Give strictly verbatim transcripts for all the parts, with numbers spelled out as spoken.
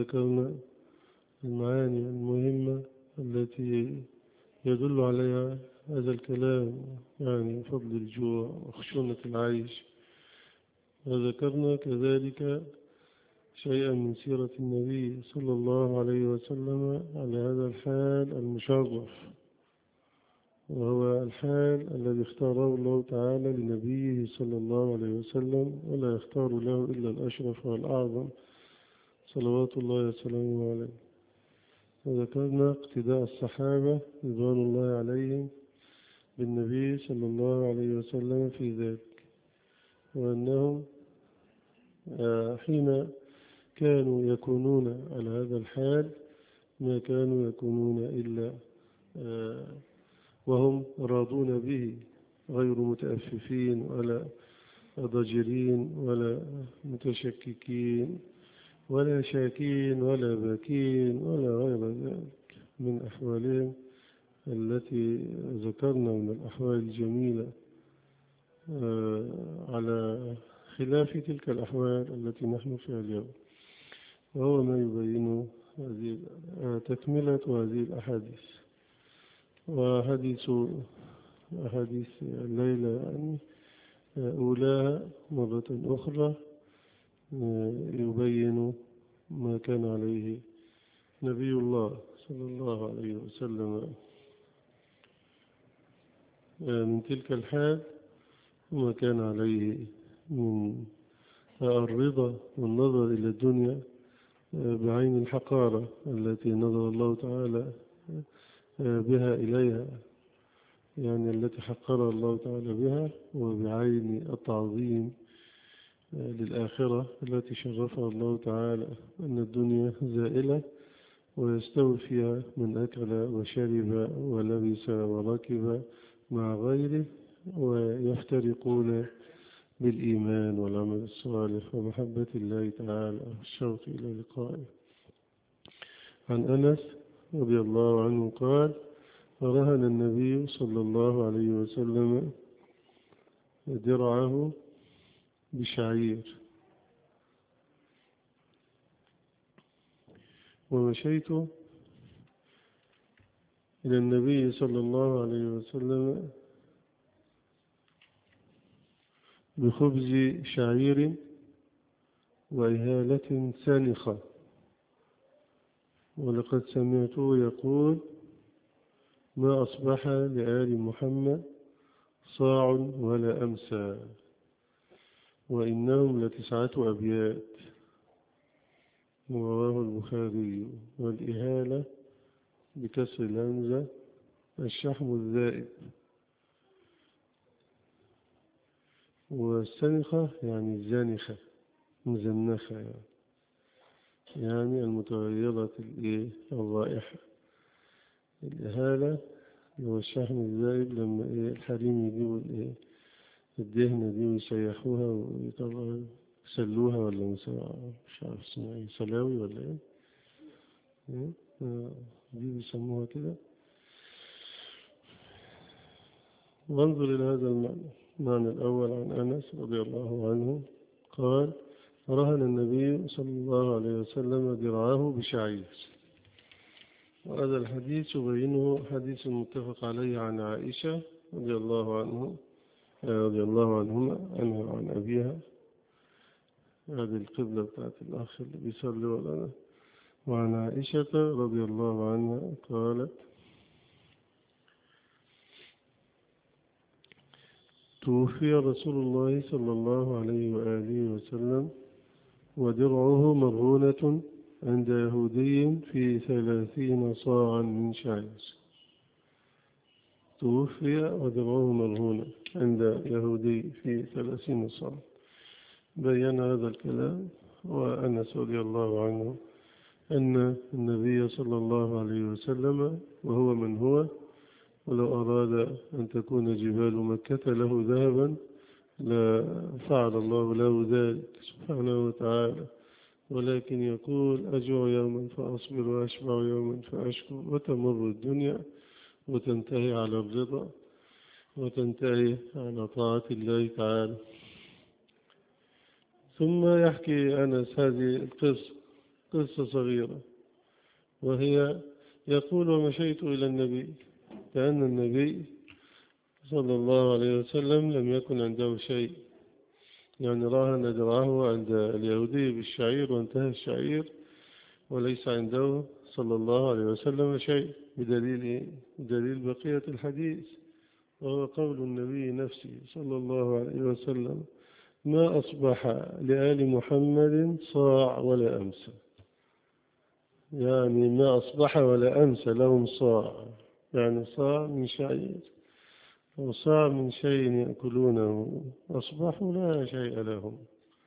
وذكرنا المعاني المهمة التي يدل عليها هذا الكلام، يعني فضل الجوع وخشونة العيش. وذكرنا كذلك شيئا من سيرة النبي صلى الله عليه وسلم على هذا الحال المشرف، وهو الحال الذي اختاره الله تعالى لنبيه صلى الله عليه وسلم، ولا يختار له إلا الأشرف والأعظم صلوات الله وسلامه عليه. وذكرنا اقتداء الصحابة رضوان الله عليهم بالنبي صلى الله عليه وسلم في ذلك، وأنهم حين كانوا يكونون على هذا الحال ما كانوا يكونون إلا وهم راضون به، غير متأففين ولا ضجرين ولا متشككين ولا شاكين ولا باكين ولا غير ذلك من أحوالهم التي ذكرنا من الأحوال الجميلة، على خلاف تلك الأحوال التي نحن فيها اليوم. وهو ما يبين هذه تكملة هذه الأحاديث. وحديث أحاديث الليلة يعني أولاها مرة أخرى يبين ما كان عليه نبي الله صلى الله عليه وسلم من تلك الحال، وما كان عليه من الرضا والنظر إلى الدنيا بعين الحقارة التي نظر الله تعالى بها إليها، يعني التي حقر الله تعالى بها، وبعين التعظيم للآخرة التي شرفها الله تعالى، أن الدنيا زائلة ويستوي فيها من أكل وشرب ولبس وركب مع غيره، ويفترقون بالإيمان والعمل الصالح ومحبة الله تعالى والشوق إلى لقائه. عن أنس رضي الله عنه قال: رهن النبي صلى الله عليه وسلم درعه بشعير، ومشيت إلى النبي صلى الله عليه وسلم بخبز شعير وإهالة سانخة، ولقد سمعته يقول: ما أصبح لآل محمد صاع ولا أمسى، وإنهم لتسعة أبيات. رواه البخاري. والإهالة بكسر الهمزة الشحم الذائب، والسنخة يعني الزانخة مزنخة، يعني, يعني المتغيرة الرائحة. الإهالة هو الشحم الذائب، لما الحريم يجيبوا الدهنة دي ويسيحوها ويسلوها، ولا مش عارف اسمها ايه، سلاوي ولا ايه دي بيسموها كده. وانظر إلى هذا المعنى. المعنى الأول عن أنس رضي الله عنه قال: رهن النبي صلى الله عليه وسلم درعه بشعير. وهذا الحديث يبينه حديث متفق عليه عن عائشة رضي الله عنه رضي الله عنهما عنها وعن أبيها. هذه القبلة بتاعت الأخ اللي بيصلي ولا. وعن عائشة رضي الله عنها قالت: توفي رسول الله صلى الله عليه وآله وسلم ودرعه مرهونة عند يهودي في ثلاثين صاعا من شعير. توفي ودرعه مرهونة عند يهودي في ثلاثين صاعا. بيّن هذا الكلام وأنس رضي الله عنه أن النبي صلى الله عليه وسلم وهو من هو، ولو أراد أن تكون جبال مكة له ذهبا لفعل الله له ذلك سبحانه وتعالى، ولكن يقول: أجوع يوما فأصبر وأشبع يوما فأشكر، وتمر الدنيا وتنتهي على الرضا وتنتهي على طاعة الله تعالى. ثم يحكي أنس هذه القصة قصة صغيرة، وهي يقول ومشيت إلى النبي، كأن النبي صلى الله عليه وسلم لم يكن عنده شيء، يعني راهن درعه عند اليهودي بالشعير وانتهى الشعير وليس عنده صلى الله عليه وسلم شيء، بدليل بدليل بقية الحديث، وهو قول النبي نفسه صلى الله عليه وسلم: ما أصبح لآل محمد صاع ولا أمسى، يعني ما أصبح ولا أمسى لهم صاع، يعني صاع من شعير أو صاع من شيء يأكلونه، أصبحوا لا شيء لهم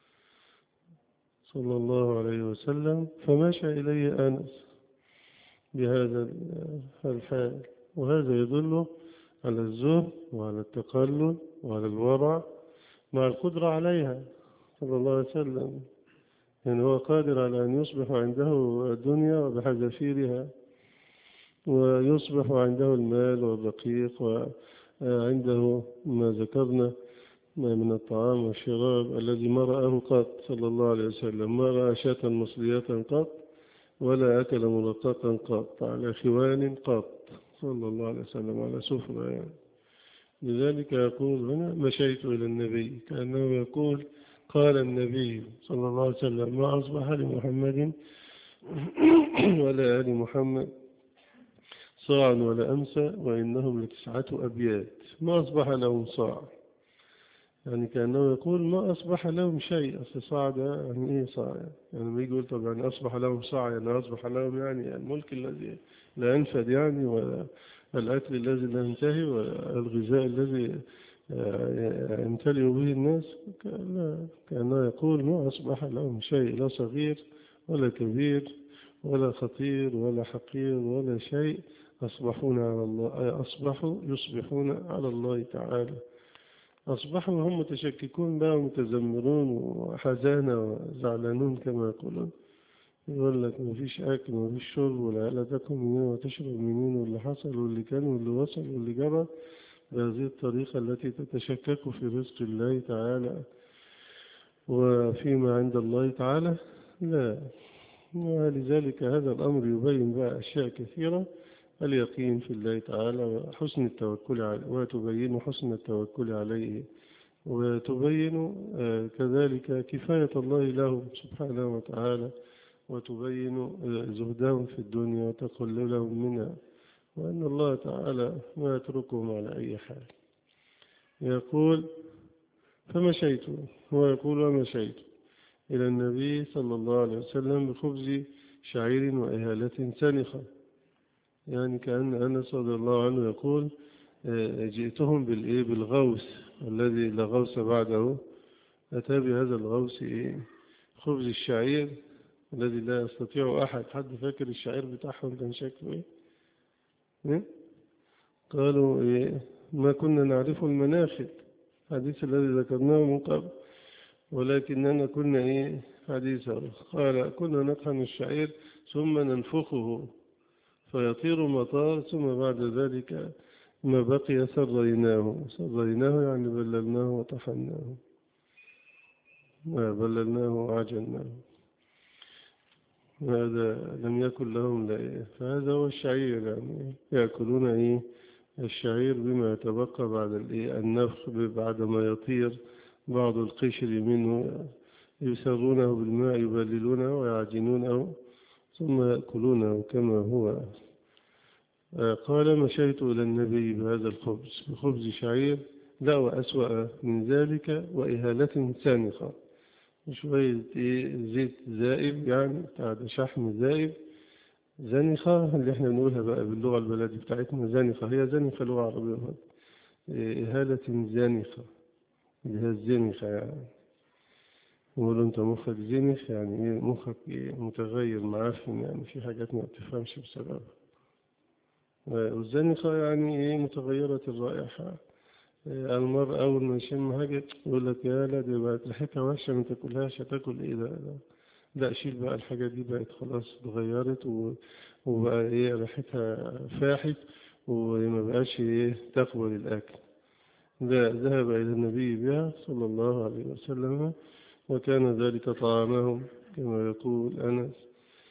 صلى الله عليه وسلم. فمشى إليه أنس بهذا الحال، وهذا يدل على الزهد وعلى التقلل وعلى الورع مع القدرة عليها صلى الله عليه وسلم، يعني هو قادر على أن يصبح عنده الدنيا وبحذافيرها، ويصبح عنده المال والرقيق، وعنده ما ذكرنا من الطعام والشراب الذي ما رآه قط صلى الله عليه وسلم، ما رأى شاة مصلية قط ولا أكل مرققا قط على خوان قط صلى الله عليه وسلم على سفرة يعني. لذلك يقول هنا مشيت إلى النبي، كأنه يقول قال النبي صلى الله عليه وسلم: ما أصبح لمحمد ولا آل محمد صاع ولا أمسى وإنهم لتسعة أبيات، ما أصبح لهم صاع، يعني كأنه يقول ما أصبح لهم شيء. أصل صاع ده يعني إيه صاع؟ يعني ما يقول طب يعني أصبح لهم صاع، يعني أصبح لهم يعني الملك الذي لا ينفد يعني، ولا الأكل الذي لا ينتهي، ولا الغذاء الذي يمتلئ به الناس. كأنه يقول ما أصبح لهم شيء، لا صغير ولا كبير ولا خطير ولا حقير ولا شيء، أصبحون على الله، أصبحوا يصبحون على الله تعالى. أصبحوا هم متشككون بقى ومتذمرون وحزانة وزعلانون كما يقولون، يقول لك مفيش أكل مفيش شرب، ولا لا تاكل منين وتشرب منين، واللي حصل واللي كان واللي وصل واللي جرى بهذه الطريقة التي تتشكك في رزق الله تعالى وفيما عند الله تعالى. لا، ولذلك هذا الأمر يبين بقى أشياء كثيرة: اليقين في الله تعالى وحسن التوكل عليه، وتبين حسن التوكل عليه، وتبين كذلك كفاية الله له سبحانه وتعالى، وتبين زهدهم في الدنيا وتقللهم منها، وأن الله تعالى ما يتركهم على أي حال. يقول فمشيت، هو يقول ومشيت إلى النبي صلى الله عليه وسلم بخبز شعير وإهالة سنخة، يعني كأن أنس رضي الله عنه يقول جئتهم بالإيه بالغوث الذي لا غوث بعده، أتى بهذا الغوث إيه خبز الشعير الذي لا يستطيع أحد. حد فاكر الشعير بتاعهم كان شكله إيه؟ إيه؟ قالوا إيه ما كنا نعرف المناخل، حديث الذي ذكرناه من قبل، ولكننا كنا إيه حديثا. قال كنا نطحن الشعير ثم ننفخه فيطير مطار، ثم بعد ذلك ما بقي سريناه، سريناه يعني بللناه وطحناه، بللناه وعجناه، هذا لم يكن لهم لا. فهذا هو الشعير، يعني يأكلون إيه الشعير بما يتبقى بعد النفخ، بعد ما يطير بعض القشر منه، يسرونه بالماء يبللونه ويعجنونه ثم يأكلونه كما هو. قال مشيت إلى النبي بهذا الخبز، بخبز شعير لا وأسوأ من ذلك وإهالة سانخة، شوية زيت زائب، يعني بتاع شحم زائب، زنخة اللي احنا بنقولها بقى باللغة البلدية بتاعتنا زنخة، هي زنخة لغة عربية، إهالة زنخة اللي هي الزنخة، يعني يقولوا انت مخك زنخ، يعني ايه مخك إيه متغير معفن، يعني في حاجات ما بتفهمش بسببها. والزنخة يعني ايه متغيرة الرائحة، المرء أول ما يشم حاجة يقول لك يا لا دي بقت ريحتها وحشة ما تاكلهاش، هتاكل إيه ده؟ لا شيل بقى الحاجة دي، بقت خلاص اتغيرت وبقى إيه ريحتها فاحت وما بقاش إيه تقبل الأكل. لا، ذهب إلى النبي بها صلى الله عليه وسلم، وكان ذلك طعامهم كما يقول أنس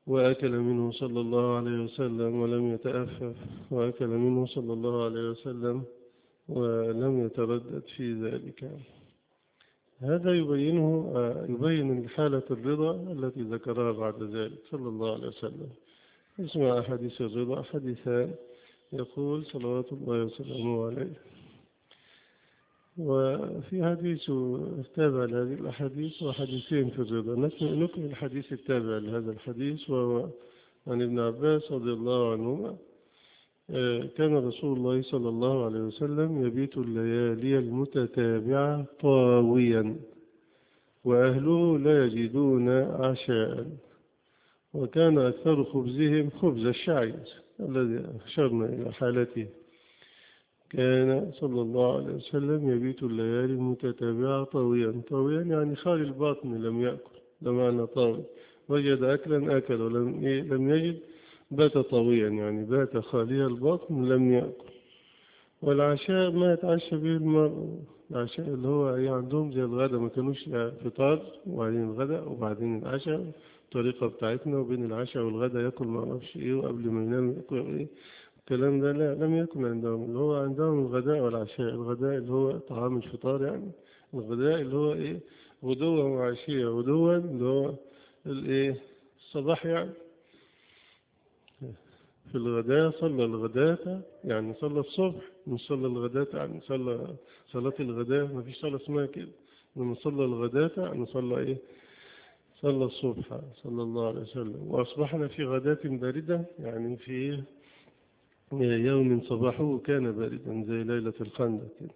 وأكل منه صلى الله عليه وسلم ولم يتأفف، وأكل منه صلى الله عليه وسلم ولم يتردد في ذلك. هذا يبينه يبين حالة الرضا التي ذكرها بعد ذلك صلى الله عليه وسلم. اسمع أحاديث الرضا حديثان، يقول صلوات الله وسلامه عليه. وفي حديث تابع لهذه الأحاديث وحديثين في الرضا. نكمل الحديث التابع لهذا الحديث، وهو عن ابن عباس رضي الله عنهما. كان رسول الله صلى الله عليه وسلم يبيت الليالي المتتابعة طاويا وأهله لا يجدون عشاء، وكان أكثر خبزهم خبز الشعير الذي أشرنا إلى حالته. كان صلى الله عليه وسلم يبيت الليالي المتتابعة طاويا. طاويا يعني خالي البطن، لم يأكل، ده معنى طاوي. وجد أكلا أكل، ولم لم يجد بات طاويا، يعني بات خالي البطن لم يأكل. والعشاء ما يتعشى به المرء، العشاء اللي هو يعني عندهم زي الغداء، ما كانوش فطار وبعدين الغداء وبعدين العشاء، الطريقة بتاعتنا. وبين العشاء والغداء يأكل ما أعرفش إيه، وقبل ما ينام يأكل إيه، الكلام ده لا، لم يكن عندهم. اللي هو عندهم الغداء والعشاء. الغداء اللي هو طعام الفطار، يعني الغداء اللي هو إيه، غدوة وعشية. غدوة اللي هو الإيه، الصباح يعني. في الغداء صلى الغداء، يعني صلى الصبح، مش صلى الغداء يعني صلى صلاة الغداء، ما فيش صلاة اسمها كده. لما صلى الغداء يعني صلى إيه، صلى الصبح صلى الله عليه وسلم. وأصبحنا في غداة باردة، يعني في يوم صباحه كان باردا زي ليلة الخندق كده.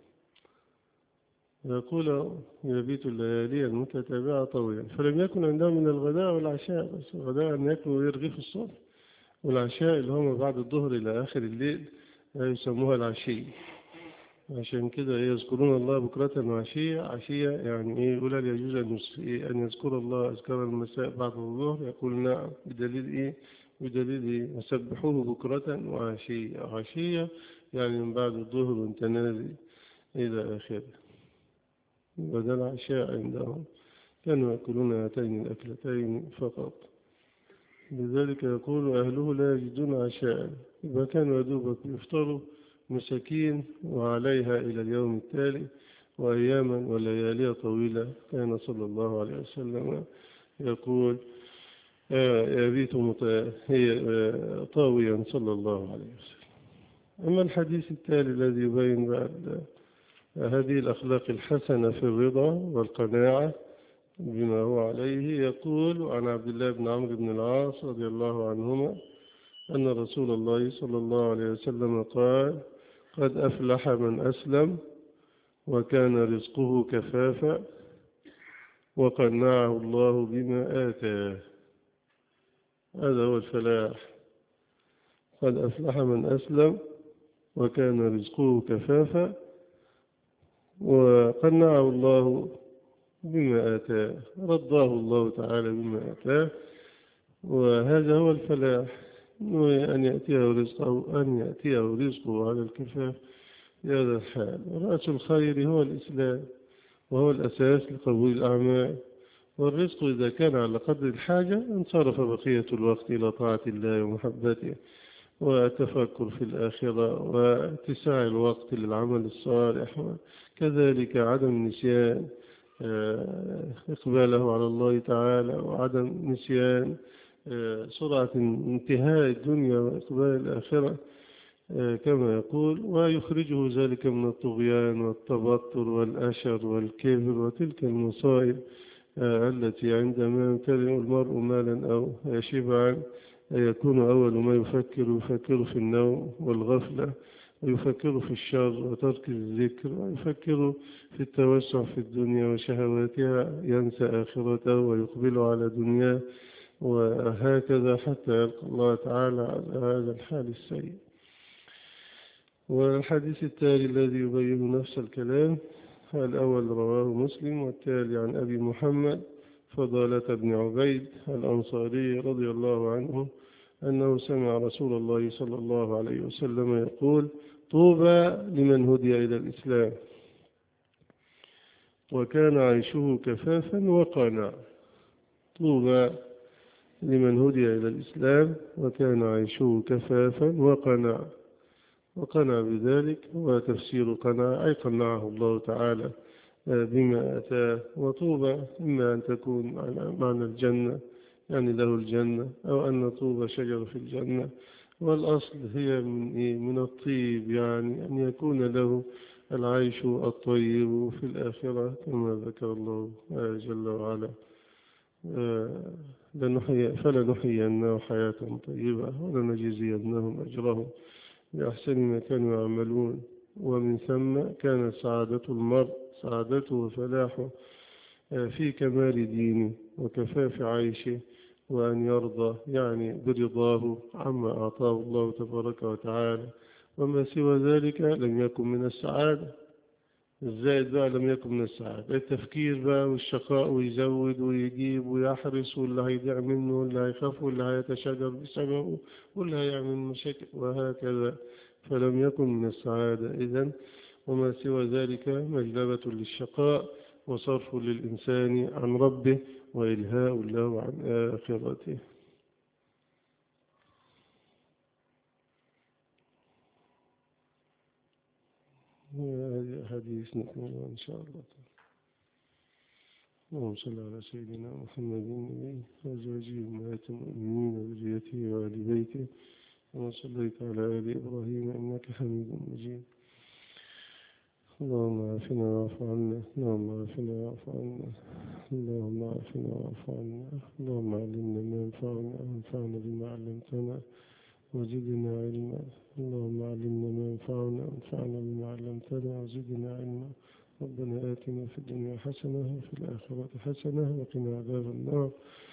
يقول يبيت الليالي المتتابعة طويلا. فلم يكن عندهم من الغداء والعشاء، بس الغداء أن يأكلوا ويرغفوا الصبح، والعشاء اللي هم بعد الظهر إلى آخر الليل يسموها العشي. عشان كده يذكرون الله بكرة وعشية. عشية يعني إيه، يقول هل يجوز أن يذكر الله أذكار المساء بعد الظهر؟ يقول نعم. بدليل إيه؟ بدليل إيه؟ يسبحوه بكرة وعشية. عشية يعني من بعد الظهر وانت نازل إلى آخره. بدل عشاء عندهم كانوا يأكلون هاتين الأكلتين فقط. لذلك يقول أهله لا يجدون عشاء، إذا كانوا يدوبك يفطروا مساكين وعليها إلى اليوم التالي، وأياما وليالي طويلة. كان صلى الله عليه وسلم يقول يبيت طاويا صلى الله عليه وسلم. أما الحديث التالي الذي يبين بعد هذه الأخلاق الحسنة في الرضا والقناعة بما هو عليه، يقول عن عبد الله بن عمرو بن العاص رضي الله عنهما أن رسول الله صلى الله عليه وسلم قال: قد أفلح من أسلم وكان رزقه كفافا وقنعه الله بما آتاه. هذا هو الفلاح. قد أفلح من أسلم وكان رزقه كفافا وقنعه الله بما آتاه، رضاه الله تعالى بما آتاه. وهذا هو الفلاح، أن يأتيه رزقه أن يأتيه رزقه على الكفاف في هذا الحال. ورأس الخير هو الإسلام، وهو الأساس لقبول الأعمال. والرزق إذا كان على قدر الحاجة انصرف بقية الوقت إلى طاعة الله ومحبته والتفكر في الآخرة واتساع الوقت للعمل الصالح. كذلك عدم النسيان إقباله على الله تعالى، وعدم نسيان سرعة انتهاء الدنيا وإقبال الآخرة كما يقول. ويخرجه ذلك من الطغيان والتبطر والأشر والكبر وتلك المصائب التي عندما يمتلئ المرء مالا أو شبعا يكون أول ما يفكر يفكر في النوم والغفلة، ويفكر في الشر وترك الذكر، ويفكر في التوسع في الدنيا وشهواتها، ينسى آخرته ويقبل على دنياه، وهكذا حتى يلقى الله تعالى على هذا الحال السيء. والحديث التالي الذي يبين نفس الكلام الأول رواه مسلم، والتالي عن أبي محمد فضالة بن عبيد الأنصاري رضي الله عنه أنه سمع رسول الله صلى الله عليه وسلم يقول: طوبى لمن هدي إلى الإسلام وكان عيشه كفافا وقناع. طوبى لمن هدي إلى الإسلام وكان عيشه كفافا وقناع. وقنع بذلك، وتفسير قناع أي قنعه الله تعالى بما أتاه. وطوبى إما أن تكون على معنى الجنة يعني له الجنة، أو أن طوبى شجر في الجنة. والأصل هي من, إيه؟ من الطيب، يعني أن يكون له العيش الطيب في الآخرة كما ذكر الله جل وعلا. فلنحيينه حياة طيبة ولنجزينهم أجرهم بأحسن ما كانوا يعملون. ومن ثم كانت سعادة المرء سعادته وفلاحه في كمال دينه وكفاف عيشه، وأن يرضى يعني برضاه عما أعطاه الله تبارك وتعالى. وما سوى ذلك لم يكن من السعادة. الزائد بقى لم يكن من السعادة، التفكير بقى والشقاء ويزود ويجيب ويحرص، واللي هيضيع منه واللي هيخاف واللي هيتشجر بسببه واللي هيعمل مشاكل وهكذا، فلم يكن من السعادة إذن. وما سوى ذلك مجلبة للشقاء وصرف للإنسان عن ربه وإلهاء له عن آخرته. هذه حديث نكمل إن شاء الله. اللهم صل على سيدنا محمد النبي وأزواجه أمهات المؤمنين وذريته وآل بيته كما صليت على آل إبراهيم إنك حميد مجيد. اللهم عافنا واعف عنا اللهم عافنا واعف عنا اللهم عافنا واعف عنا اللهم علمنا ما ينفعنا وانفعنا بما علمتنا وزدنا علما. اللهم علمنا ما ينفعنا وانفعنا بما علمتنا وزدنا علما. ربنا آتنا في الدنيا حسنة وفي الآخرة حسنة وقنا عذاب النار.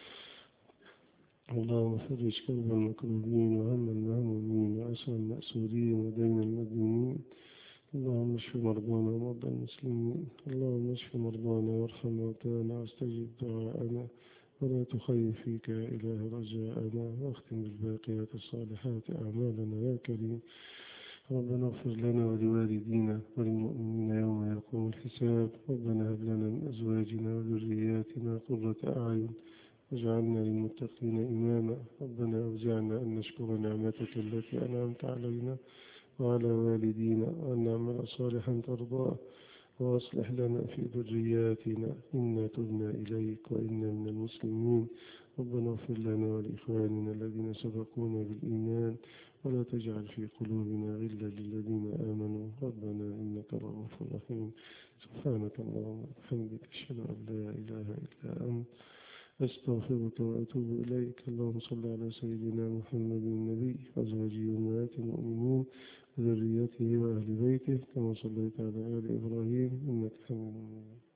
اللهم فرج كرب المكروبين وهم المهمومين وأسر المأسورين ودين المدينين. اللهم اشف مرضانا ومرضى المسلمين. اللهم اشف مرضانا وارحم موتانا واستجب دعاءنا ولا تخيب فيك يا إله رجاءنا، واختم بالباقيات الصالحات أعمالنا يا كريم. ربنا اغفر لنا ولوالدينا وللمؤمنين يوم يقوم الحساب. ربنا هب لنا من أزواجنا وذرياتنا قرة أعين واجعلنا للمتقين إماما. ربنا أوزعنا أن نشكر نعمتك التي أنعمت علينا وعلى والدينا وأن نعمل صالحا ترضاه، وأصلح لنا في ذرياتنا إنا تبنا إليك وإنا من المسلمين. ربنا اغفر لنا ولإخواننا الذين سبقونا بالإيمان ولا تجعل في قلوبنا غلا للذين آمنوا ربنا إنك رؤوف رحيم. سبحانك اللهم وبحمدك أشهد أن لا إله إلا أنت أستغفرك وأتوب إليك. اللهم صل على سيدنا محمد النبي وأزواجه أمهات المؤمنين وذريته وأهل بيته كما صليت على آل إبراهيم إنك حميد مجيد.